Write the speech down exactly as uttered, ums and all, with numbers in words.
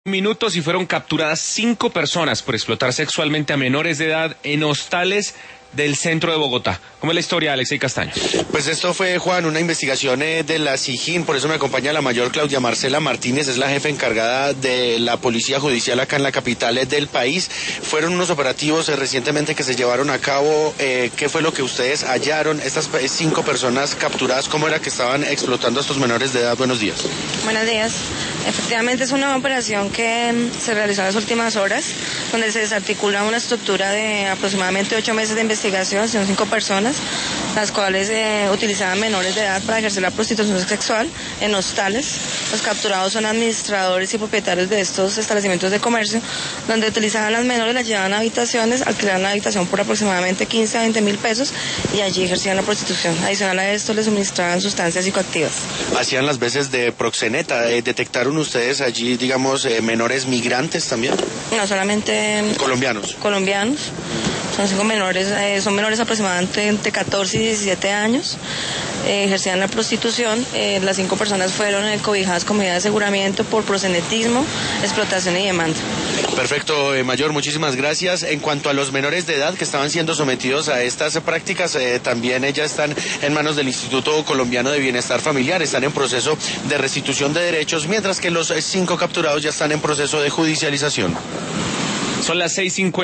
Minutos y fueron capturadas cinco personas por explotar sexualmente a menores de edad en hostales del centro de Bogotá. ¿Cómo es la historia, Alexei Castaño? Pues esto fue, Juan, una investigación eh, de la SIJIN, por eso me acompaña la mayor Claudia Marcela Martínez, es la jefe encargada de la Policía Judicial acá en la capital eh, del país. Fueron unos operativos eh, recientemente que se llevaron a cabo. Eh, ¿Qué fue lo que ustedes hallaron? Estas eh, cinco personas capturadas, ¿cómo era que estaban explotando a estos menores de edad? Buenos días. Buenos días. Efectivamente es una operación que se realizó en las últimas horas, donde se desarticula una estructura de aproximadamente ocho meses de investigación, son cinco personas, las cuales eh, utilizaban menores de edad para ejercer la prostitución sexual en hostales. Los capturados son administradores y propietarios de estos establecimientos de comercio, donde utilizaban a las menores, las llevaban a habitaciones, alquilaban la habitación por aproximadamente quince a veinte mil pesos y allí ejercían la prostitución. Adicional a esto les suministraban sustancias psicoactivas. Hacían las veces de proxeneta, eh, ¿detectaron ustedes allí, digamos, eh, menores migrantes también? No, solamente colombianos. Colombianos. Son cinco menores, eh, son menores aproximadamente entre catorce y diecisiete años, eh, ejercían la prostitución. Eh, las cinco personas fueron eh, cobijadas con medida de aseguramiento por proxenetismo, explotación y demanda. Perfecto, eh, Mayor, muchísimas gracias. En cuanto a los menores de edad que estaban siendo sometidos a estas prácticas, eh, también ellas están en manos del Instituto Colombiano de Bienestar Familiar, están en proceso de restitución de derechos, mientras que los eh, cinco capturados ya están en proceso de judicialización. Son las seis cincuenta.